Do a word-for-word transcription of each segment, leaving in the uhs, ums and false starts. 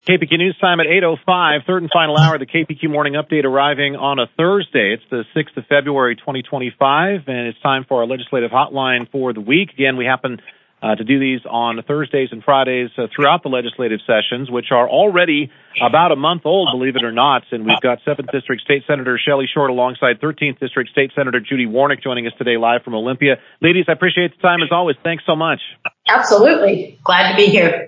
K P Q News Time at eight oh five, third and final hour of the K P Q Morning Update arriving on a Thursday. It's the sixth of February, twenty twenty-five, and it's time for our legislative hotline for the week. Again, we happen uh, to do these on Thursdays and Fridays uh, throughout the legislative sessions, which are already about a month old, believe it or not. And we've got seventh District State Senator Shelley Short alongside thirteenth District State Senator Judy Warnick joining us today live from Olympia. Ladies, I appreciate the time as always. Thanks so much. Absolutely. Glad to be here.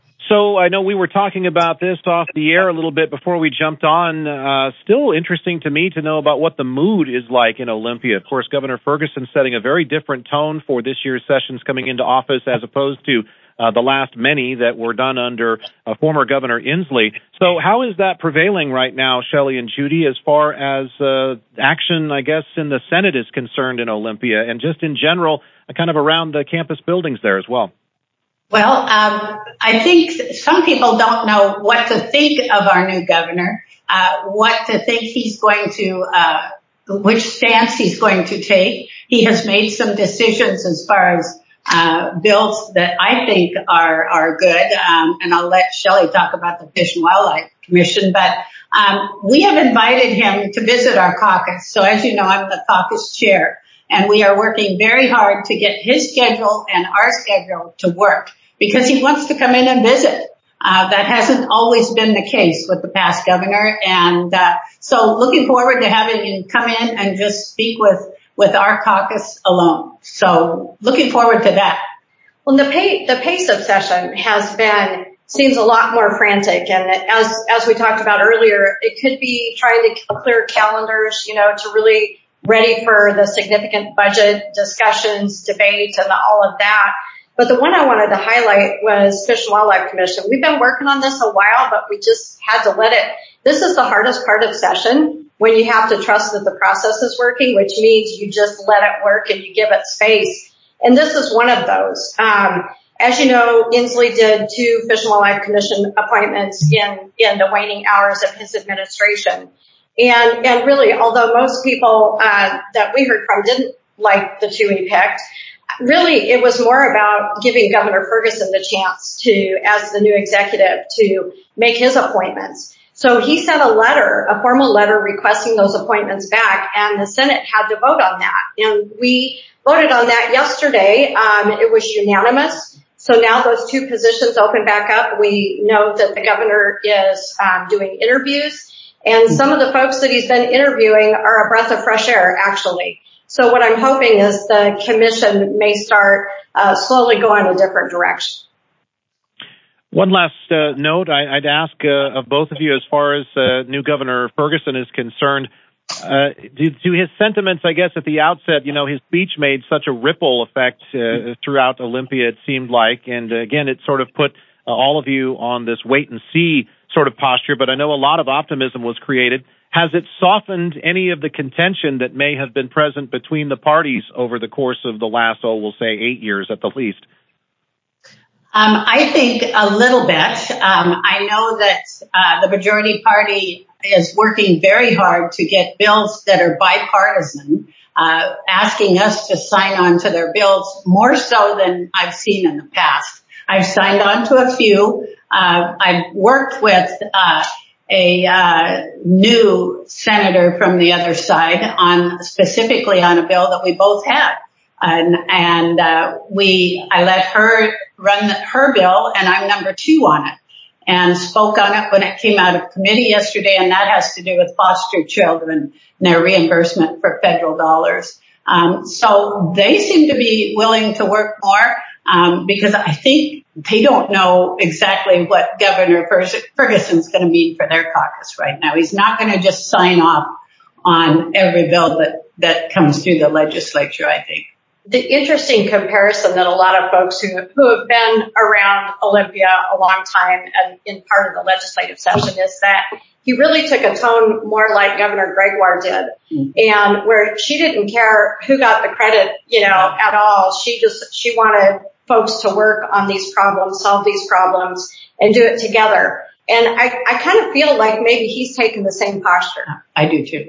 So I know we were talking about this off the air a little bit before we jumped on. Uh, still interesting to me to know about what the mood is like in Olympia. Of course, Governor Ferguson setting a very different tone for this year's sessions coming into office as opposed to uh, the last many that were done under uh, former Governor Inslee. So how is that prevailing right now, Shelley and Judy, as far as uh, action, I guess, in the Senate is concerned in Olympia and just in general, uh, kind of around the campus buildings there as well? Well, um, I think some people don't know what to think of our new governor, uh, what to think he's going to, uh, which stance he's going to take. He has made some decisions as far as, uh, bills that I think are, are good. Um, and I'll let Shelley talk about the Fish and Wildlife Commission, but, um, we have invited him to visit our caucus. So as you know, I'm the caucus chair. And we are working very hard to get his schedule and our schedule to work because he wants to come in and visit. Uh, that hasn't always been the case with the past governor. And uh, so looking forward to having him come in and just speak with, with our caucus alone. So looking forward to that. Well, the, pay, the pace of session has been, seems a lot more frantic. And as, as we talked about earlier, it could be trying to clear calendars, you know, to really ready for the significant budget discussions, debates, and all of that. But the one I wanted to highlight was Fish and Wildlife Commission. We've been working on this a while, but we just had to let it. This is the hardest part of session when you have to trust that the process is working, which means you just let it work and you give it space. And this is one of those. Um, as you know, Inslee did two Fish and Wildlife Commission appointments in, in the waning hours of his administration. And, and really, although most people, uh, that we heard from didn't like the two he picked, really it was more about giving Governor Ferguson the chance to, as the new executive, to make his appointments. So he sent a letter, a formal letter requesting those appointments back, and the Senate had to vote on that. And we voted on that yesterday. Um, it was unanimous. So now those two positions open back up. We know that the governor is, um, doing interviews. And some of the folks that he's been interviewing are a breath of fresh air, actually. So what I'm hoping is the commission may start uh, slowly going a different direction. One last uh, note I, I'd ask uh, of both of you as far as uh, new Governor Ferguson is concerned. Uh, do, do his sentiments, I guess, at the outset, you know, his speech made such a ripple effect uh, throughout Olympia, it seemed like. And uh, again, it sort of put uh, all of you on this wait and see sort of posture, but I know a lot of optimism was created. Has it softened any of the contention that may have been present between the parties over the course of the last, oh, we'll say eight years at the least? Um, I think a little bit. Um, I know that uh, the majority party is working very hard to get bills that are bipartisan, uh, asking us to sign on to their bills more so than I've seen in the past. I've signed on to a few. Uh, I've worked with uh, a uh, new senator from the other side on specifically on a bill that we both had, and, and uh, we I let her run the, her bill, and I'm number two on it, and spoke on it when it came out of committee yesterday, and that has to do with foster children and their reimbursement for federal dollars. Um, so they seem to be willing to work more. Um, because I think they don't know exactly what Governor Ferguson's going to mean for their caucus right now. He's not going to just sign off on every bill that, that comes through the legislature, I think. The interesting comparison that a lot of folks who, who have been around Olympia a long time and in part of the legislative session is that he really took a tone more like Governor Gregoire did, mm-hmm. and where she didn't care who got the credit, you know, at all. She just, she wanted folks to work on these problems, solve these problems, and do it together. And I, I kind of feel like maybe he's taken the same posture. I do too.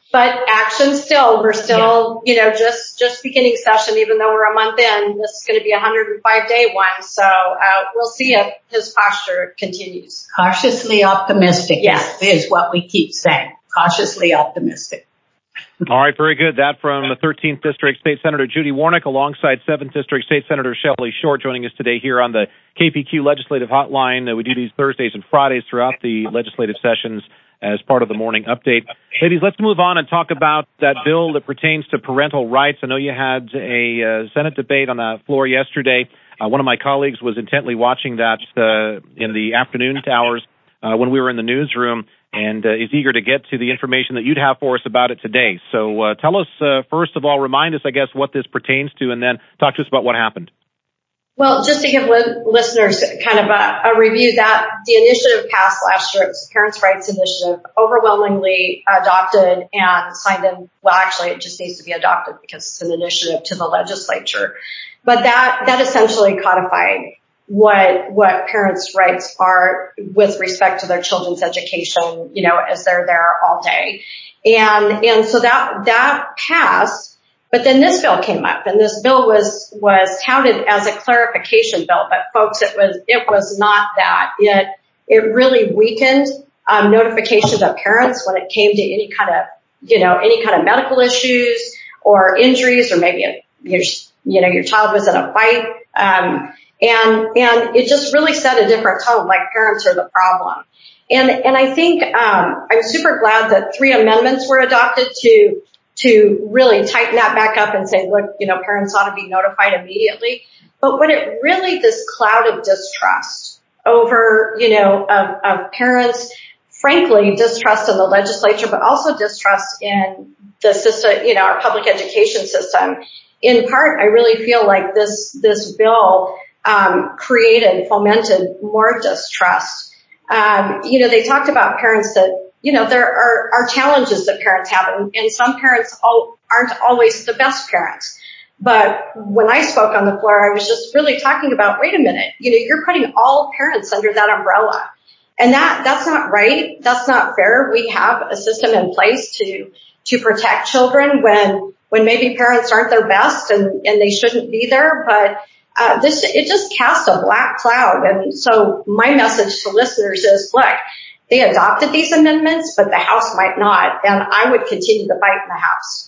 but action still. We're still, yeah. you know, just, just beginning session, even though we're a month in. This is going to be a one hundred five day one. So uh, we'll see if his posture continues. Cautiously optimistic yes. is, is what we keep saying. Cautiously optimistic. All right, very good. That from the thirteenth District State Senator Judy Warnick alongside seventh District State Senator Shelley Short joining us today here on the K P Q Legislative Hotline. We do these Thursdays and Fridays throughout the legislative sessions as part of the morning update. Ladies, let's move on and talk about that bill that pertains to parental rights. I know you had a uh, Senate debate on the floor yesterday. Uh, one of my colleagues was intently watching that uh, in the afternoon hours uh, when we were in the newsroom, and uh, is eager to get to the information that you'd have for us about it today. So uh, tell us, uh, first of all, remind us, I guess, what this pertains to, and then talk to us about what happened. Well, just to give li- listeners kind of a, a review, that the initiative passed last year. It was the Parents' Rights Initiative, overwhelmingly adopted and signed in. Well, actually, it just needs to be adopted because it's an initiative to the legislature. But that, that essentially codified what, what parents' rights are with respect to their children's education, you know, as they're there all day. And, and so that, that passed. But then this bill came up, and this bill was, was touted as a clarification bill. But folks, it was, it was not that. It, it really weakened, um, notification of parents when it came to any kind of, you know, any kind of medical issues or injuries, or maybe, a, your, you know, your child was in a fight. Um, and, and it just really set a different tone, like parents are the problem. And, and I think, um, I'm super glad that three amendments were adopted to, to really tighten that back up and say, look, you know, parents ought to be notified immediately. But when it really, this cloud of distrust over, you know, of, of parents, frankly, distrust in the legislature, but also distrust in the system, you know, our public education system. In part, I really feel like this, this bill, um, created, fomented more distrust. Um, you know, they talked about parents that, you know, there are, are challenges that parents have, and, and some parents all, aren't always the best parents. But when I spoke on the floor, I was just really talking about, wait a minute, you know, you're putting all parents under that umbrella. And that, that's not right. That's not fair. We have a system in place to, to protect children when, when maybe parents aren't their best and, and they shouldn't be there. But, uh, this, it just casts a black cloud. And so my message to listeners is, look, they adopted these amendments, but the House might not, and I would continue to fight in the House.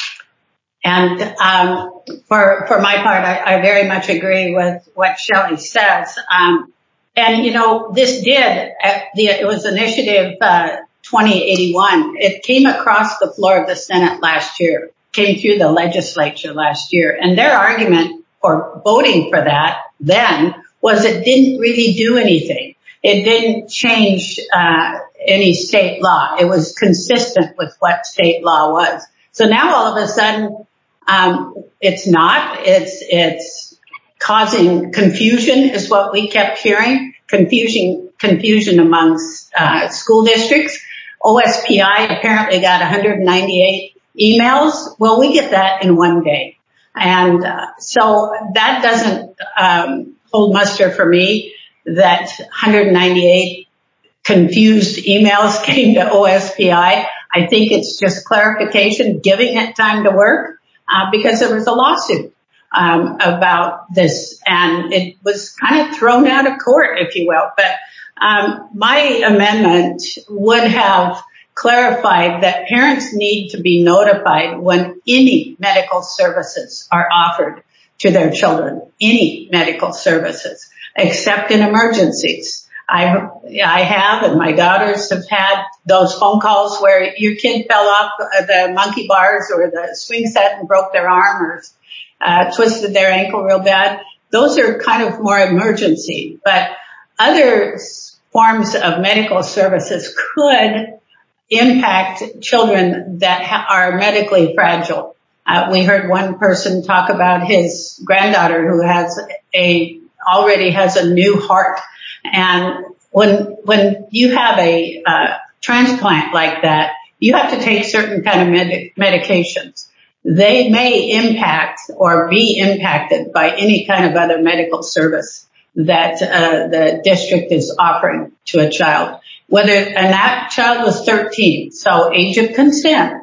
And um, for for my part, I, I very much agree with what Shelley says. Um, and you know, this did uh, the it was Initiative uh, twenty eighty-one. It came across the floor of the Senate last year, came through the legislature last year, and their argument for voting for that then was it didn't really do anything. It didn't change uh any state law. It was consistent with what state law was. So now all of a sudden, um it's not. It's it's causing confusion, is what we kept hearing. Confusion, confusion amongst uh school districts. O S P I apparently got one hundred ninety-eight emails. Well, we get that in one day, and uh, so that doesn't um hold muster for me. That one hundred ninety-eight confused emails came to O S P I. I think it's just clarification, giving it time to work, uh, because there was a lawsuit, um, about this, and it was kind of thrown out of court, if you will. But, um, my amendment would have clarified that parents need to be notified when any medical services are offered to their children, any medical services, except in emergencies. I, I have, and my daughters have had those phone calls where your kid fell off the monkey bars or the swing set and broke their arm or uh, twisted their ankle real bad. Those are kind of more emergency, but other forms of medical services could impact children that ha- are medically fragile. Uh, we heard one person talk about his granddaughter who has a already has a new heart. And when, when you have a, uh, transplant like that, you have to take certain kind of med- medications. They may impact or be impacted by any kind of other medical service that, uh, the district is offering to a child. Whether, and that child was thirteen, so age of consent.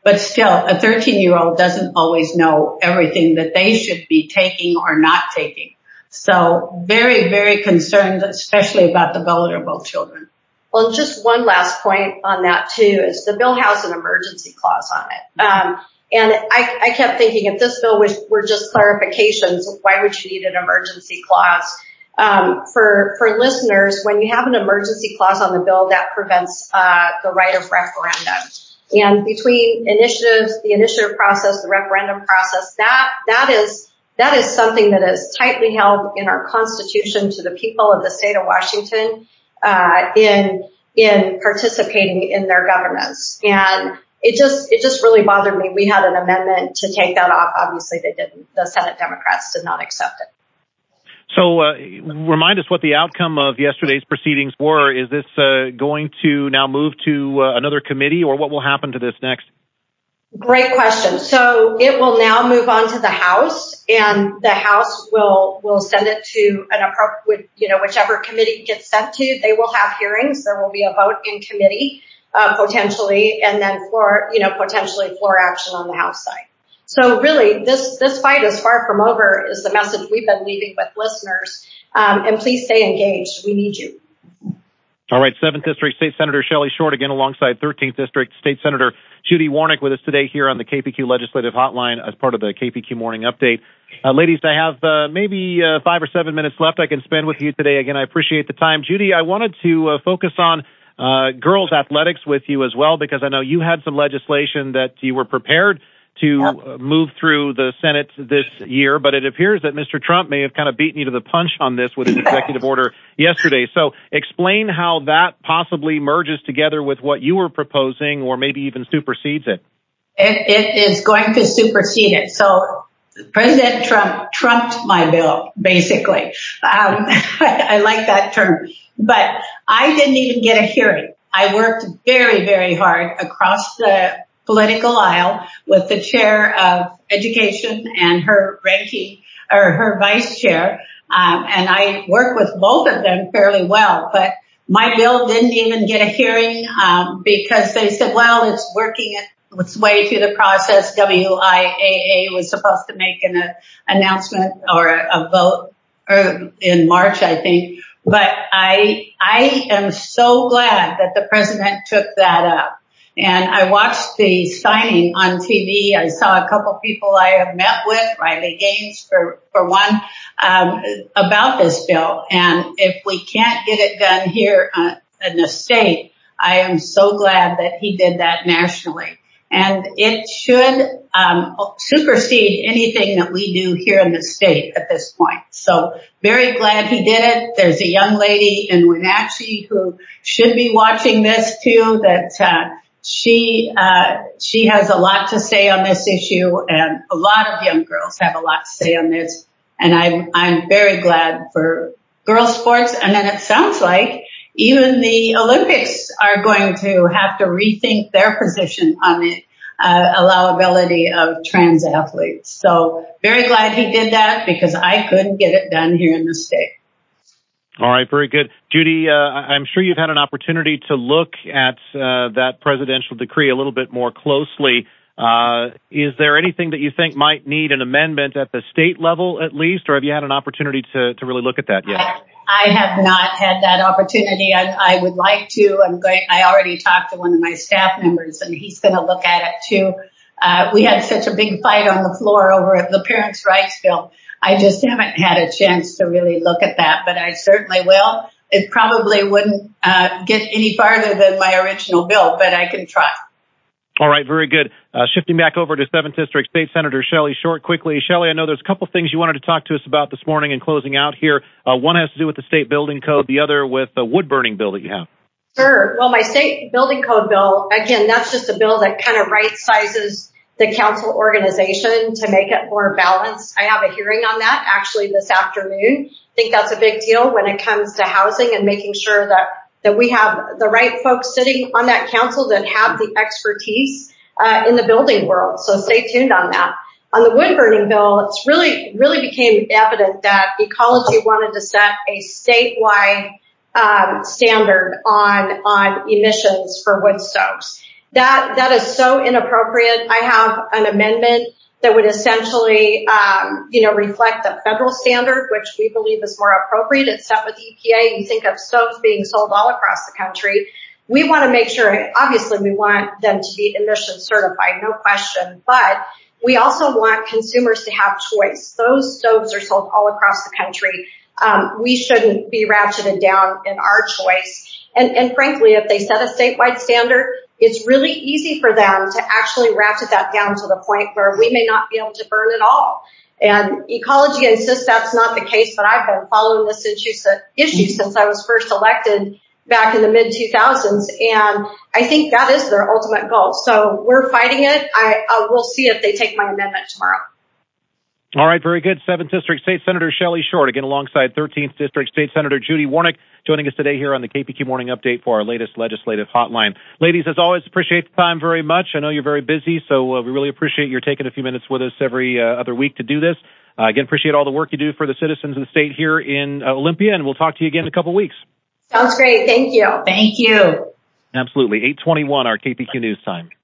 But still, a thirteen-year-old doesn't always know everything that they should be taking or not taking. So very, very concerned, especially about the vulnerable children. Well, just one last point on that, too, is the bill has an emergency clause on it. Um, and I, I kept thinking if this bill was, were just clarifications, why would you need an emergency clause? Um, for, for listeners, when you have an emergency clause on the bill, that prevents uh, the right of referendum. And between initiatives, the initiative process, the referendum process, that that is that is something that is tightly held in our Constitution to the people of the state of Washington uh, in in participating in their governance. And it just it just really bothered me. We had an amendment to take that off. Obviously, they didn't. The Senate Democrats did not accept it. So uh, remind us what the outcome of yesterday's proceedings were. Is this uh, going to now move to uh, another committee, or what will happen to this next? Great question. So it will now move on to the House, and the House will will send it to an appropriate, you know, whichever committee it gets sent to. They will have hearings. There will be a vote in committee uh, potentially, and then floor, you know, potentially floor action on the House side. So really, this, this fight is far from over is the message we've been leaving with listeners. Um, and please stay engaged. We need you. All right. seventh District State Senator Shelley Short, again, alongside thirteenth District State Senator Judy Warnick with us today here on the K P Q Legislative Hotline as part of the K P Q Morning Update. Uh, ladies, I have uh, maybe uh, five or seven minutes left I can spend with you today. Again, I appreciate the time. Judy, I wanted to uh, focus on uh, girls athletics with you as well, because I know you had some legislation that you were prepared to uh, move through the Senate this year, but it appears that Mister Trump may have kind of beaten you to the punch on this with his executive order yesterday. So explain how that possibly merges together with what you were proposing, or maybe even supersedes it. It, it is going to supersede it. So President Trump trumped my bill, basically. Um, I, I like that term. But I didn't even get a hearing. I worked very, very hard across the political aisle with the chair of education and her ranking or her vice chair. Um, and I work with both of them fairly well, but my bill didn't even get a hearing, um, because they said, well, it's working its way through the process. W I A A was supposed to make an uh, announcement or a, a vote or in March, I think. But I, I am so glad that the president took that up. And I watched the signing on T V. I saw a couple people I have met with, Riley Gaines for, for one, um, about this bill. And if we can't get it done here uh, in the state, I am so glad that he did that nationally. And it should um, supersede anything that we do here in the state at this point. So very glad he did it. There's a young lady in Wenatchee who should be watching this too, that uh She, uh, she has a lot to say on this issue, and a lot of young girls have a lot to say on this. And I'm, I'm very glad for girls sports. And then it sounds like even the Olympics are going to have to rethink their position on the uh, allowability of trans athletes. So very glad he did that, because I couldn't get it done here in the state. All right, very good. Judy, uh, I'm sure you've had an opportunity to look at uh, that presidential decree a little bit more closely. Uh, is there anything that you think might need an amendment at the state level at least, or have you had an opportunity to, to really look at that yet? I, I have not had that opportunity. I, I would like to. I'm going, I already talked to one of my staff members, and he's going to look at it too. Uh, we had such a big fight on the floor over the Parents' Rights Bill. I just haven't had a chance to really look at that, but I certainly will. It probably wouldn't uh, get any farther than my original bill, but I can try. All right, very good. Uh, shifting back over to seventh District State Senator Shelley Short quickly. Shelley, I know there's a couple things you wanted to talk to us about this morning in closing out here. Uh, one has to do with the state building code, the other with the wood burning bill that you have. Sure. Well, my state building code bill, again, that's just a bill that kind of right sizes the council organization to make it more balanced. I have a hearing on that actually this afternoon. I think that's a big deal when it comes to housing and making sure that, that we have the right folks sitting on that council that have the expertise uh, in the building world. So stay tuned on that. On the wood burning bill, it's really, really became evident that Ecology wanted to set a statewide um, standard on, on emissions for wood stoves. That, that is so inappropriate. I have an amendment that would essentially, um, you know, reflect the federal standard, which we believe is more appropriate. It's set with E P A. You think of stoves being sold all across the country. We want to make sure, obviously we want them to be emission certified, no question, but we also want consumers to have choice. Those stoves are sold all across the country. Um, we shouldn't be ratcheted down in our choice. And, and frankly, if they set a statewide standard, it's really easy for them to actually ratchet that down to the point where we may not be able to burn at all. And Ecology insists that's not the case, but I've been following this issue, issue since I was first elected back in the mid two thousands, and I think that is their ultimate goal. So we're fighting it. I, I will see if they take my amendment tomorrow. All right, very good. seventh District State Senator Shelley Short, again alongside thirteenth District State Senator Judy Warnick, joining us today here on the K P Q Morning Update for our latest legislative hotline. Ladies, as always, appreciate the time very much. I know you're very busy, so uh, we really appreciate your taking a few minutes with us every uh, other week to do this. Uh, again, appreciate all the work you do for the citizens of the state here in uh, Olympia, and we'll talk to you again in a couple weeks. Sounds great. Thank you. Thank you. Absolutely. eight twenty-one, our K P Q News time.